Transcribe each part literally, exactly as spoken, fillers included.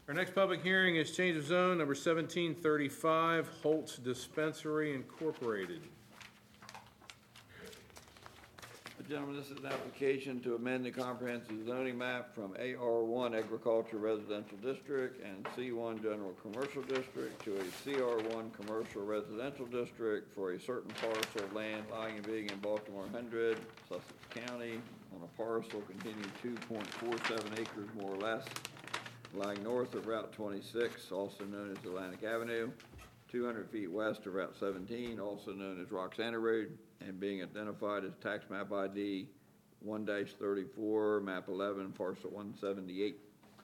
Our next public hearing is change of zone number seventeen thirty-five, Holtz Dispensary Incorporated. Gentlemen, this is an application to amend the comprehensive zoning map from A R one Agriculture Residential District and C one General Commercial District to a C R one Commercial Residential District for a certain parcel of land lying and being in Baltimore Hundred, Sussex County, on a parcel containing two point four seven acres more or less, lying north of Route twenty-six, also known as Atlantic Avenue, two hundred feet west of Route seventeen, also known as Roxana Road, and being identified as tax map I D one thirty-four, map eleven, parcel one seventy-eight.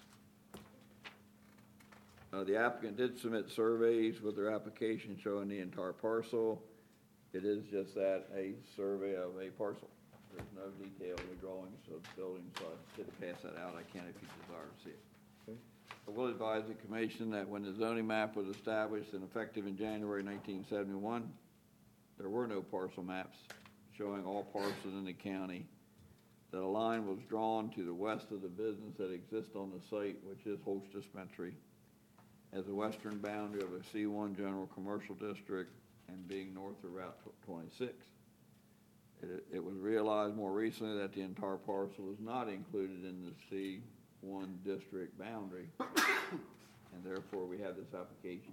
Uh, the applicant did submit surveys with their application showing the entire parcel. It is just that, a survey of a parcel. There's no detail in the drawings of the building, so I did pass that out. I can if you desire to see it. Okay. I will advise the commission that when the zoning map was established and effective in January nineteen seventy-one, there were no parcel maps showing all parcels in the county. That a line was drawn to the west of the business that exists on the site, which is Holtz Dispensary, as the western boundary of a C one General Commercial District and being north of Route twenty-six. It, it was realized more recently that the entire parcel is not included in the C one district boundary, and therefore we have this application.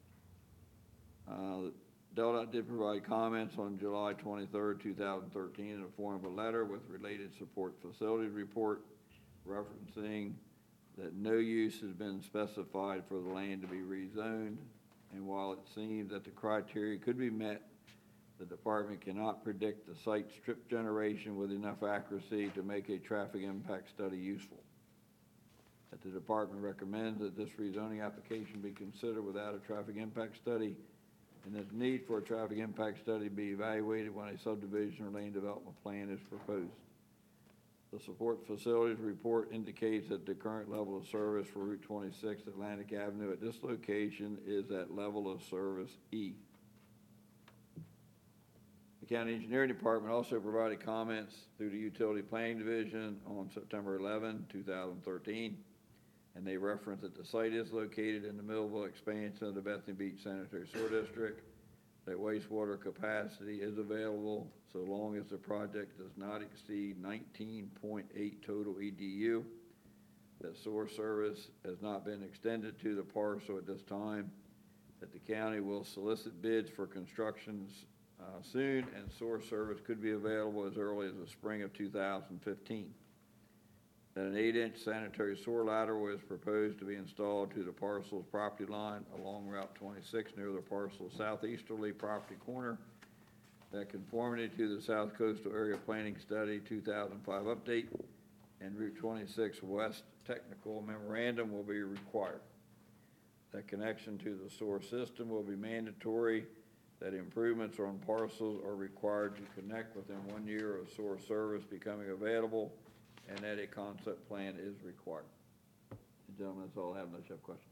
Uh, DelDOT did provide comments on July twenty-third, two thousand thirteen in the form of a letter with related support facilities report referencing that no use has been specified for the land to be rezoned, and while it seems that the criteria could be met, the department cannot predict the site strip generation with enough accuracy to make a traffic impact study useful. That the department recommends that this rezoning application be considered without a traffic impact study, and that the need for a traffic impact study be evaluated when a subdivision or land development plan is proposed. The support facilities report indicates that the current level of service for Route twenty-six Atlantic Avenue at this location is at level of service E. The County Engineering Department also provided comments through the Utility Planning Division on September eleventh, two thousand thirteen, and they reference that the site is located in the Millville expansion of the Bethany Beach Sanitary Sewer District, that wastewater capacity is available so long as the project does not exceed nineteen point eight total E D U, that sewer service has not been extended to the parcel at this time, that the county will solicit bids for constructions uh, soon, and sewer service could be available as early as the spring of two thousand fifteen. That an eight-inch sanitary sewer lateral was proposed to be installed to the parcel's property line along Route twenty-six near the parcel's southeasterly property corner. That conformity to the South Coastal Area Planning Study two thousand five update and Route twenty-six West Technical Memorandum will be required. That connection to the sewer system will be mandatory. That improvements on parcels are required to connect within one year of sewer service becoming available, and that a concept plan is required. Gentlemen, that's all I have unless you have questions.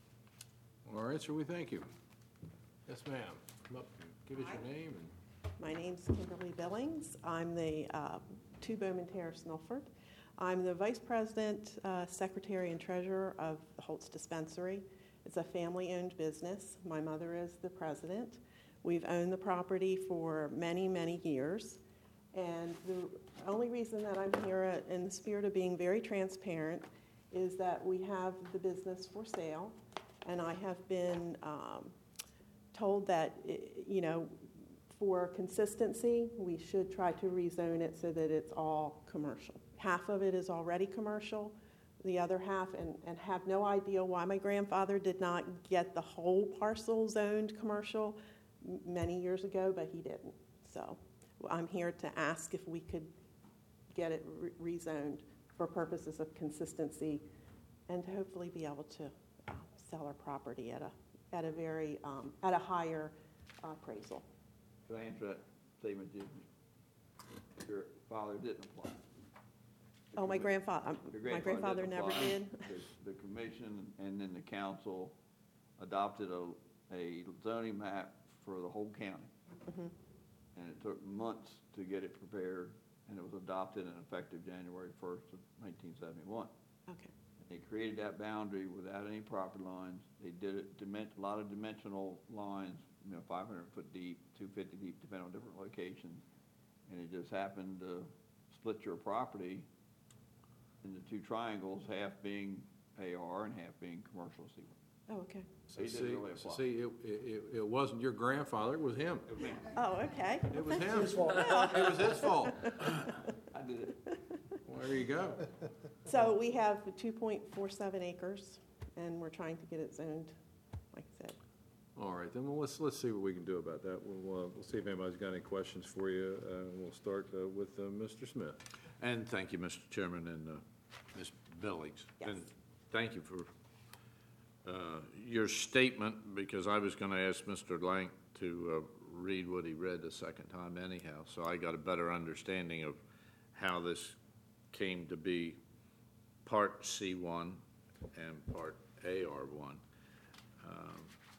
All right, sir, we thank you. Yes, ma'am. Come up and give us Hi. your name. And My name's Kimberly Billings. I'm the uh, two Bowman Terrace, Milford. I'm the Vice President, uh, Secretary, and Treasurer of the Holtz Dispensary. It's a family-owned business. My mother is the president. We've owned the property for many, many years. And the only reason that I'm here uh, in the spirit of being very transparent is that we have the business for sale. And I have been um, told that, you know, for consistency, we should try to rezone it so that it's all commercial. Half of it is already commercial, the other half, and, and have no idea why my grandfather did not get the whole parcel zoned commercial m- many years ago, but he didn't. So I'm here to ask if we could get it re- rezoned for purposes of consistency and to hopefully be able to uh, sell our property at a at a very um, at a higher uh, appraisal. Can I answer that statement? You, your father didn't apply. The Oh, my commi- grandfather, um, your my grandfather didn't never apply. did. The, the commission and then the council adopted a, a zoning map for the whole county. Mhm. And it took months to get it prepared, and it was adopted and effective January first of nineteen seventy-one. Okay. They created that boundary without any property lines. They did it, dimen- a lot of dimensional lines, you know, five hundred foot deep, two fifty deep, depending on different locations. And it just happened to split your property into two triangles, half being A R and half being commercial C one. Oh, okay. So They didn't see, really so apply. see, it, it, it wasn't your grandfather, it was him. It was me. Oh, okay. It was him. His fault. It was his fault. I did it. Well, there you go. So we have two point four seven acres, and we're trying to get it zoned, like I said. All right, then well, let's, let's see what we can do about that. We'll, uh, we'll see if anybody's got any questions for you. Uh, we'll start uh, with uh, Mister Smith. And thank you, Mister Chairman, and uh, Miz Billings. Yes. And thank you for uh, your statement, because I was going to ask Mister Lank to uh, read what he read the second time anyhow, so I got a better understanding of how this came to be part C one and part A R one. Um,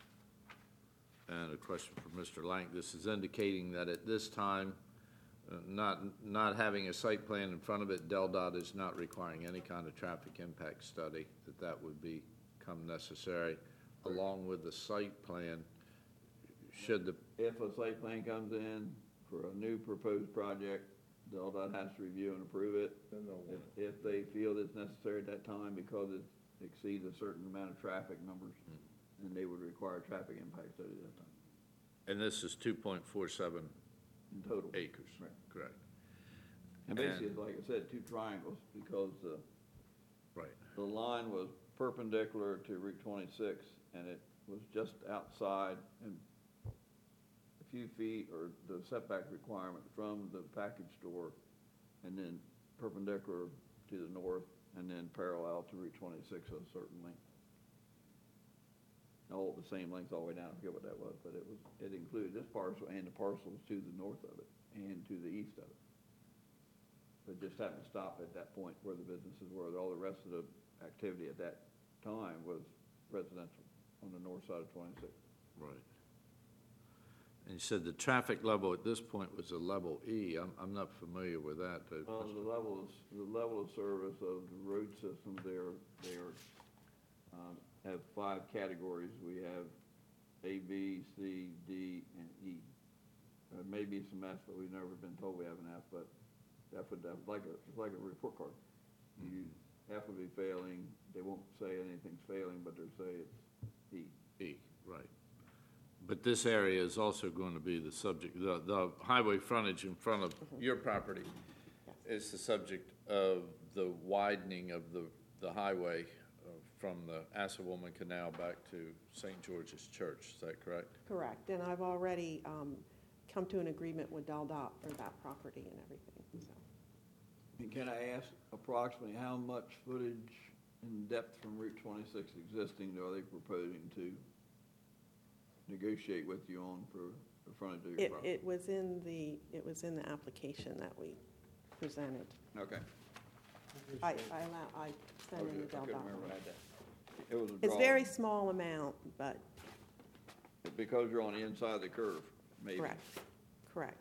And a question for Mister Lank. This is indicating that at this time, uh, not, not having a site plan in front of it, Del Dot is not requiring any kind of traffic impact study, that that would become necessary, along with the site plan, should the, If a site plan comes in for a new proposed project, the L D O T has to review and approve it. If, if they feel it's necessary at that time because it exceeds a certain amount of traffic numbers, then they would require a traffic impact study at that time, and this is two point four seven in total. acres, Right. correct? And basically, And- like I said, two triangles, because the, Right. the line was perpendicular to Route twenty-six, and it was just outside and a few feet, or the setback requirement from the package store, and then perpendicular to the north, and then parallel to Route twenty-six at a certain length. All the same length all the way down, I forget what that was, but it was, it included this parcel and the parcels to the north of it and to the east of it. But just happened to stop at that point where the businesses were. All the rest of the activity at that time was residential on the north side of twenty-six. Right. And you said the traffic level at this point was a level E. I'm, I'm not familiar with that. but- Well, the level of, the level of service of the road systems there, they are, um, have five categories. We have A, B, C, D, and E. There may be some F, but we've never been told we have an F, but F would, F, like a, it's like a report card. You, F would be failing, they won't say anything's failing, but they'll say it's E. E, right. But this area is also going to be the subject, the, the highway frontage in front of your property is the subject of the widening of the, the highway uh, from the Assawoman Canal back to Saint George's Church. Is that correct? Correct, and I've already um, come to an agreement with Del Dot for that property and everything, so. And can I ask approximately how much footage in depth from Route twenty-six existing are they proposing to negotiate with you on for the frontage of your It, property? it was in the, it was in the application that we presented. Okay. I, I allow, I sent in the Okay, I Del couldn't Dot. remember I had that. It was a It's very drawing. small amount, but Because you're on the inside of the curve, maybe. correct, correct.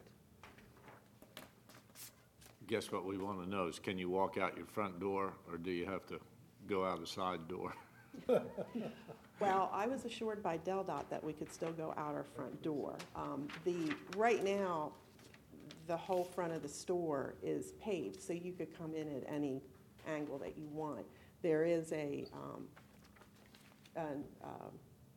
Guess what we want to know is, can you walk out your front door, or do you have to go out a side door? Well, I was assured by Del Dot that we could still go out our front door. Um, The, right now, the whole front of the store is paved, so you could come in at any angle that you want. There is a, um, an, um,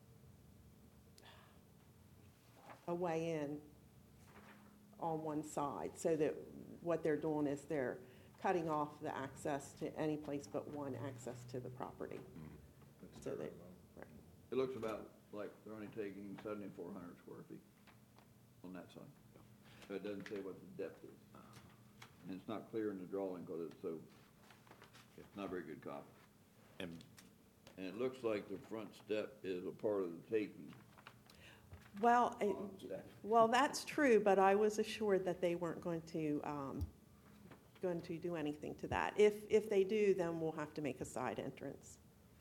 a way in on one side, so that what they're doing is they're cutting off the access to any place but one access to the property. So that, right. It looks about like they're only taking seventy-four hundred square feet on that side. So it doesn't say what the depth is. And it's not clear in the drawing because it's so, it's not a very good copy. And And it looks like the front step is a part of the taking. Well, it- on that. well, that's true, but I was assured that they weren't going to, um, going to do anything to that. If, if they do, then we'll have to make a side entrance.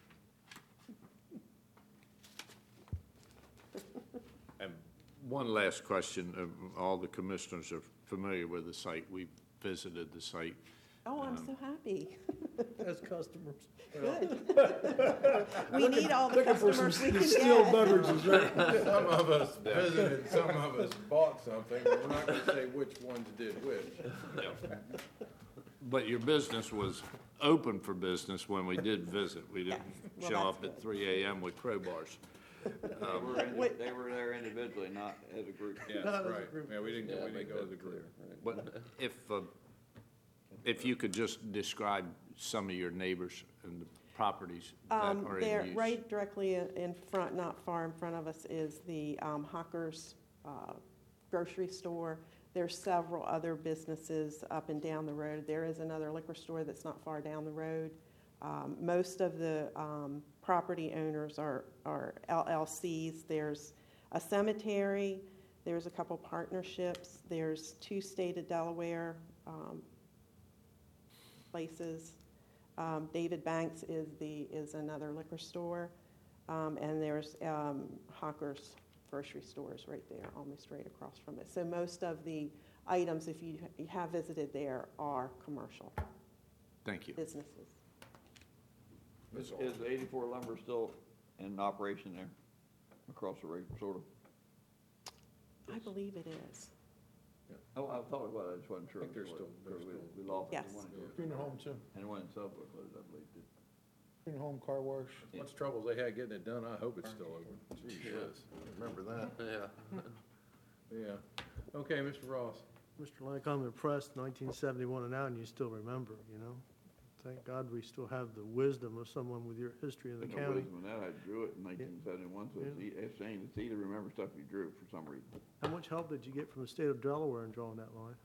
And one last question. Uh, All the commissioners are familiar with the site. We visited the site Oh, I'm so happy. as customers. Good. We need all the Looking for some customers we can distilled get. beverages, right? Some of us visited, some of us bought something, but we're not gonna say which ones did which. But your business was open for business when we did visit. We didn't Well, show that's up at three A M with crowbars. They were, indi- Wait. they were there individually, not as a group. Yeah, Not as a right. group. Yeah, we didn't, we didn't go as a group. But if, uh, if you could just describe some of your neighbors and the properties that Um, are They're in use. right directly in in front, not far in front of us, is the um, Hawker's uh, grocery store. There's several other businesses up and down the road. There is another liquor store that's not far down the road. Um, Most of the um, property owners are are L L Cs. There's a cemetery, there's a couple partnerships, there's two state of Delaware um, places. Um, David Banks is the, is another liquor store, um, and there's um, Hawker's grocery stores right there, almost right across from it. So most of the items, if you you have visited there, are commercial Thank you. businesses. Is is eighty-four lumber still in operation there, across the road, sort of? I believe it is. Oh, I thought it was, I just wasn't sure. I think they're It was. still- they're We- still- We lost the Yes. one, in- Funeral home too. and the one in Southwood closed, I believe, too. Funeral home, car wash. Much trouble they had getting it done, I hope it's still open. Gee whiz, remember that? Yeah. Yeah. Okay, Mister Ross. Mister Lank, I'm impressed, nineteen seventy-one and now, and you still remember, you know? Thank God we still have the wisdom of someone with your history in the But no county. wisdom in that, I drew it in nineteen seventy-one, so it's, e- it's saying, it's easy to remember stuff you drew for some reason. How much help did you get from the state of Delaware in drawing that line?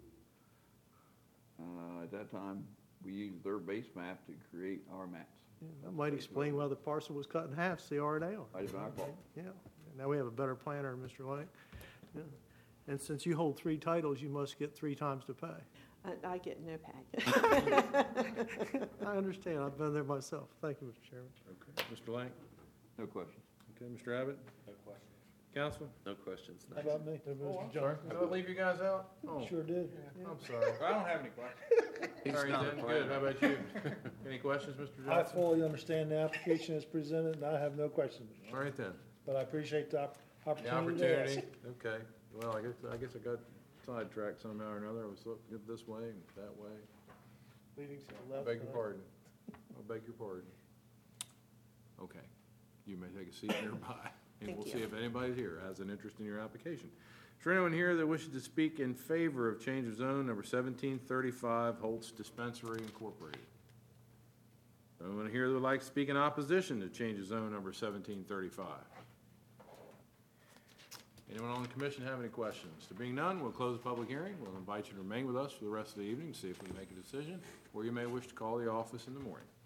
Uh, at that time, we used their base map to create our maps. Yeah, That might explain why the parcel was cut in half, C R and A on. Might have been our fault. Yeah, now we have a better planner, Mister Lank. Yeah. And since you hold three titles, you must get three times to pay. I- I get no pay. I understand, I've been there myself. Thank you, Mister Chairman. Okay. Mister Lang? No question. Okay, Mister Abbott? No questions. Council? No questions. How about me? Sorry, did I leave you guys out? Oh, Sure did. I'm sorry. I don't have any questions. All right, not a then, good, how about you? Any questions, Mister I Johnson? fully understand the application as presented, and I have no questions, All right then, but I appreciate the op- the opportunity to ask. opportunity, okay. Well, I guess, I guess I got sidetracked somehow or another. I was looking at this way and that way. Meetings to the I left. beg your right? pardon. I beg your pardon. Okay, you may take a seat nearby, and Thank we'll you. see if anybody here has an interest in your application. Is there anyone here that wishes to speak in favor of change of zone number seventeen thirty-five Holtz Dispensary Incorporated? Anyone here that would like to speak in opposition to change of zone number seventeen thirty-five? Anyone on the commission have any questions? There being none, we'll close the public hearing. We'll invite you to remain with us for the rest of the evening, see if we make a decision, or you may wish to call the office in the morning.